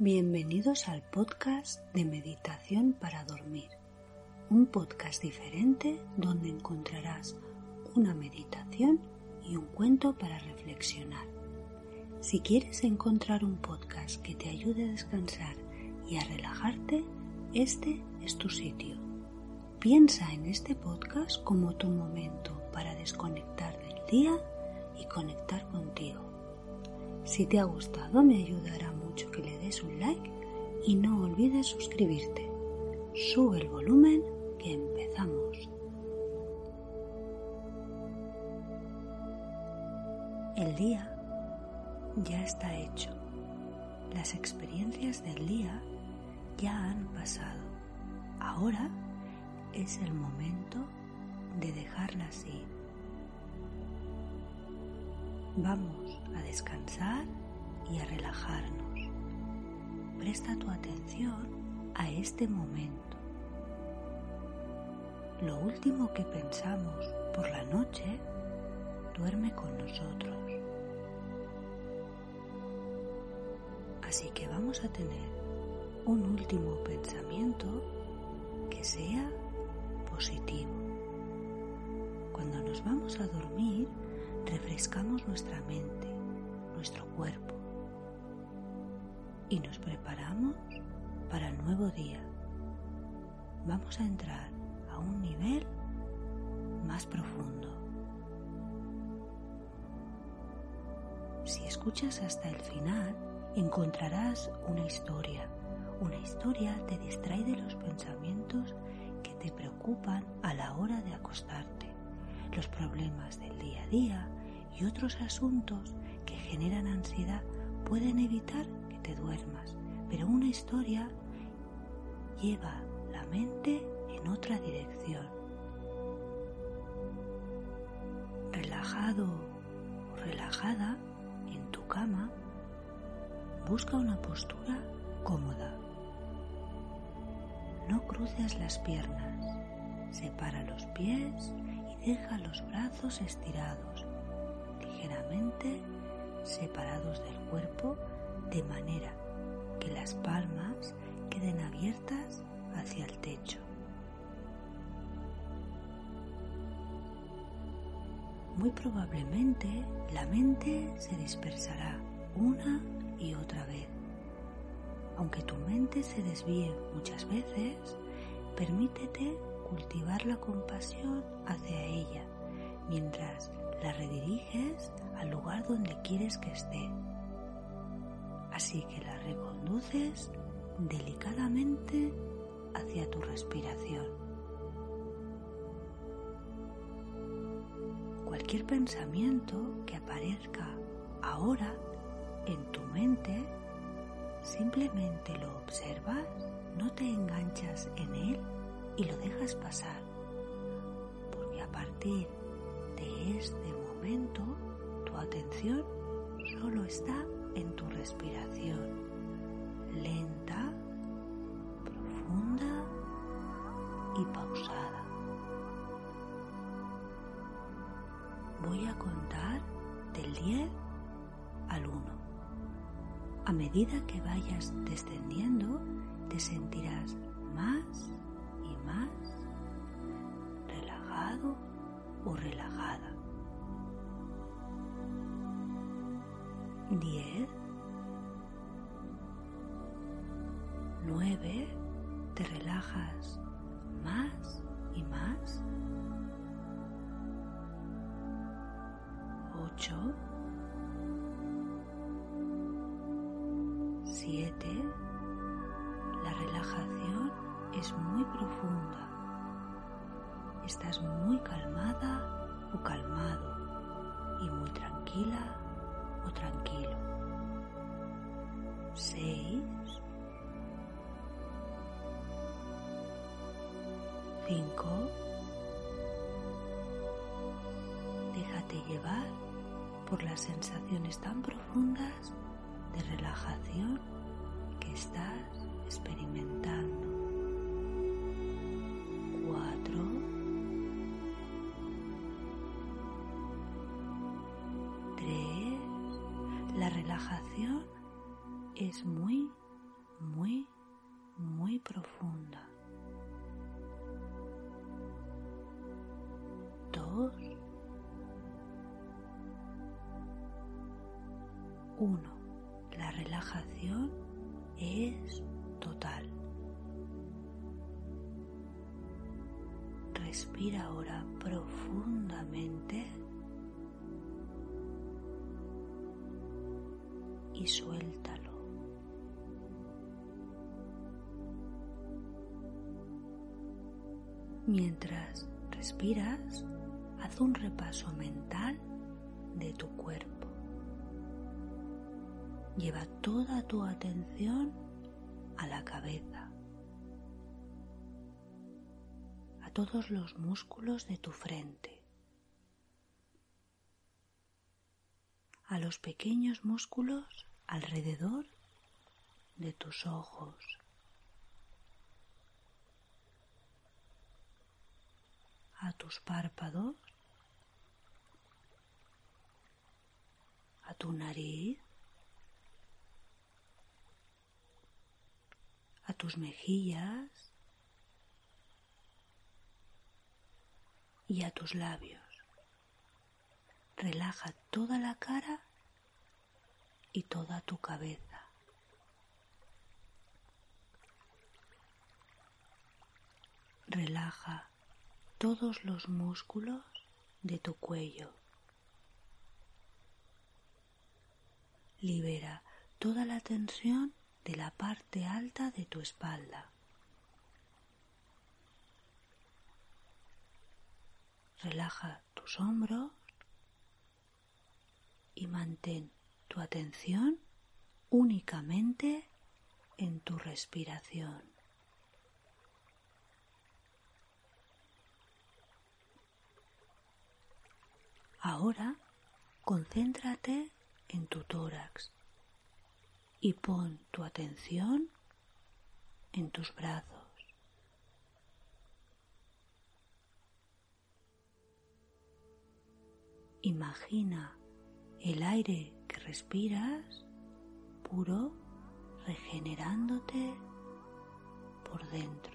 Bienvenidos al podcast de Meditación para Dormir, un podcast diferente donde encontrarás una meditación y un cuento para reflexionar. Si quieres encontrar un podcast que te ayude a descansar y a relajarte, este es tu sitio. Piensa en este podcast como tu momento para desconectar del día y conectar contigo. Si te ha gustado, me ayudará mucho que le des un like y no olvides suscribirte. Sube el volumen que empezamos. El día ya está hecho. Las experiencias del día ya han pasado. Ahora es el momento de dejarlas ir. Vamos a descansar y a relajarnos. Presta tu atención a este momento. Lo último que pensamos por la noche duerme con nosotros. Así que vamos a tener un último pensamiento que sea positivo. Cuando nos vamos a dormir, refrescamos nuestra mente, nuestro cuerpo y nos preparamos para el nuevo día. Vamos a entrar a un nivel más profundo. Si escuchas hasta el final, encontrarás una historia. Una historia te distrae de los pensamientos que te preocupan a la hora de acostarte, los problemas del día a día y otros asuntos que generan ansiedad pueden evitar que te duermas, pero una historia lleva la mente en otra dirección. Relajado o relajada en tu cama, busca una postura cómoda. No cruces las piernas, separa los pies y deja los brazos estirados, ligeramente separados del cuerpo, de manera que las palmas queden abiertas hacia el techo. Muy probablemente la mente se dispersará una y otra vez. Aunque tu mente se desvíe muchas veces, permítete cultivar la compasión hacia ella mientras la rediriges al lugar donde quieres que esté. Así que la reconduces delicadamente hacia tu respiración. Cualquier pensamiento que aparezca ahora en tu mente, simplemente lo observas, no te enganchas en él y lo dejas pasar, porque a partir de este momento tu atención solo está en tu respiración, lenta, profunda y pausada. Voy a contar del 10 al 1. A medida que vayas descendiendo, te sentirás más y más relajado o relajada. 10, 9, te relajas más y más. 8, 7, la relajación es muy profunda. Estás muy calmada o calmado y muy tranquila o tranquilo. 6, 5, déjate llevar por las sensaciones tan profundas de relajación que estás experimentando. 4, 3, la relajación es muy muy, muy profunda. 2, 1. La relajación es total. Respira ahora profundamente y suéltalo. Mientras respiras, haz un repaso mental de tu cuerpo. Lleva toda tu atención a la cabeza, a todos los músculos de tu frente, a los pequeños músculos alrededor de tus ojos, a tus párpados, a tu nariz, a tus mejillas y a tus labios. Relaja toda la cara y toda tu cabeza. Relaja todos los músculos de tu cuello. Libera toda la tensión de la parte alta de tu espalda. Relaja tus hombros y mantén tu atención únicamente en tu respiración. Ahora concéntrate en tu tórax y pon tu atención en tus brazos. Imagina el aire que respiras puro, regenerándote por dentro.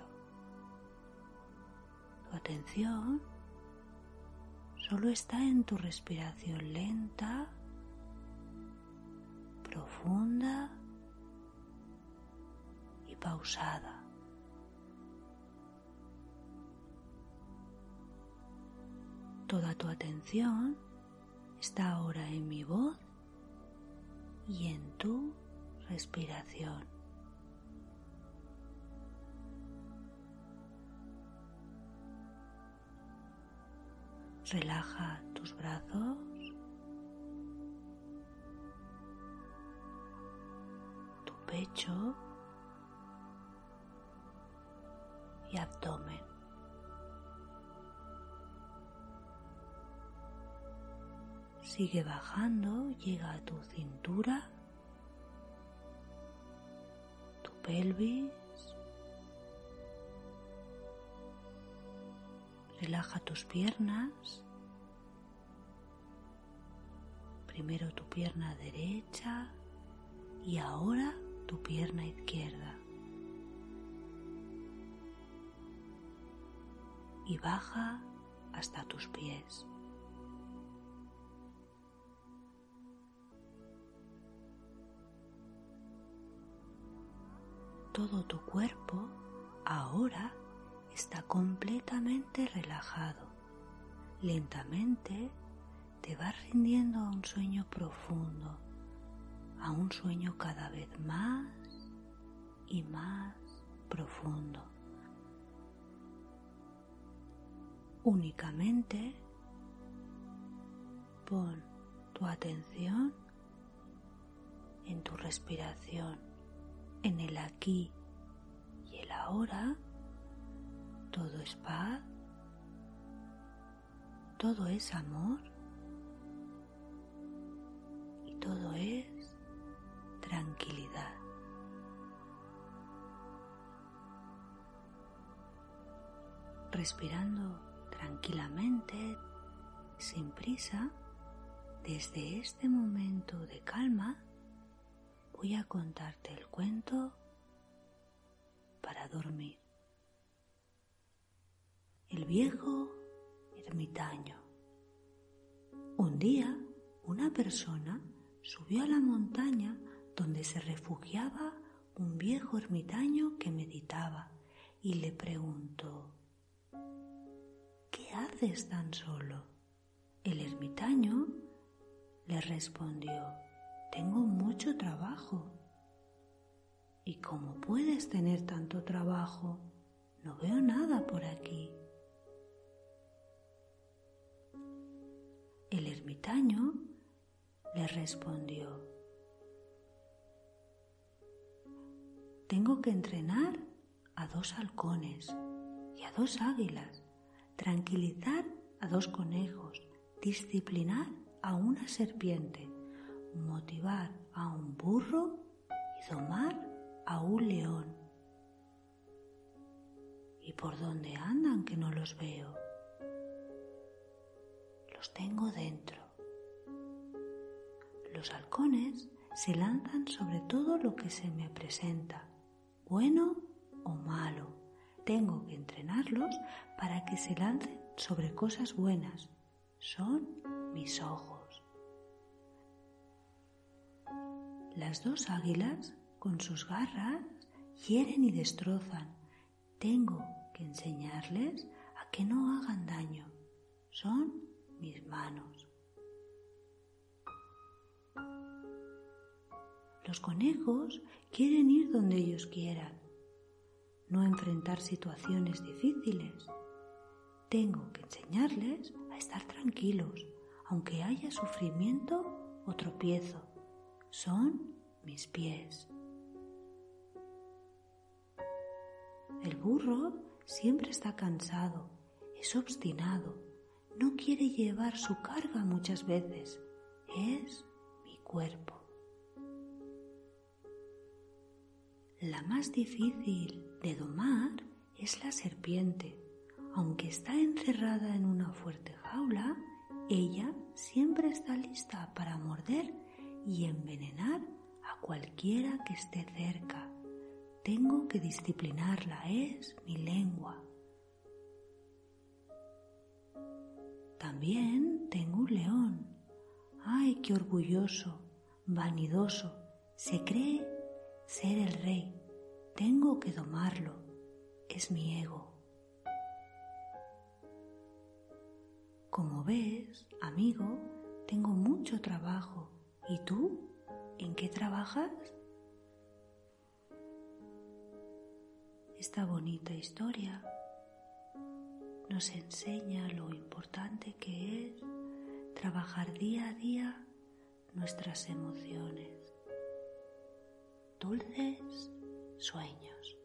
Tu atención solo está en tu respiración lenta, profunda y pausada. Toda tu atención está ahora en mi voz y en tu respiración. Relaja tus brazos, tu pecho y abdomen. Sigue bajando, llega a tu cintura, tu pelvis. Relaja tus piernas. Primero tu pierna derecha y ahora tu pierna izquierda. Y baja hasta tus pies. Todo tu cuerpo ahora está completamente relajado. Lentamente te vas rindiendo a un sueño profundo, a un sueño cada vez más y más profundo. Únicamente pon tu atención en tu respiración, en el aquí y el ahora. Todo es paz, todo es amor y todo es tranquilidad. Respirando tranquilamente, sin prisa, desde este momento de calma, voy a contarte el cuento viejo ermitaño. Un día, una persona subió a la montaña donde se refugiaba un viejo ermitaño que meditaba y le preguntó: ¿qué haces tan solo? El ermitaño le respondió: tengo mucho trabajo. ¿Y cómo puedes tener tanto trabajo? No veo nada por aquí. El ermitaño le respondió: tengo que entrenar a 2 halcones y a 2 águilas, tranquilizar a 2 conejos, disciplinar a una serpiente, motivar a un burro y domar a un león. ¿Y por dónde andan que no los veo? Los tengo dentro. Los halcones se lanzan sobre todo lo que se me presenta, bueno o malo. Tengo que entrenarlos para que se lancen sobre cosas buenas. Son mis ojos. Las 2 águilas, con sus garras, hieren y destrozan. Tengo que enseñarles a que no hagan daño. Son mis manos. Los conejos quieren ir donde ellos quieran, no enfrentar situaciones difíciles. Tengo que enseñarles a estar tranquilos, aunque haya sufrimiento o tropiezo. Son mis pies. El burro siempre está cansado, es obstinado, no quiere llevar su carga muchas veces. Es mi cuerpo. La más difícil de domar es la serpiente. Aunque está encerrada en una fuerte jaula, ella siempre está lista para morder y envenenar a cualquiera que esté cerca. Tengo que disciplinarla, es mi lengua. También tengo un león. ¡Ay, qué orgulloso, vanidoso! Se cree ser el rey. Tengo que domarlo, es mi ego. Como ves, amigo, tengo mucho trabajo. ¿Y tú? ¿En qué trabajas? Esta bonita historia nos enseña lo importante que es trabajar día a día nuestras emociones. Dulces sueños.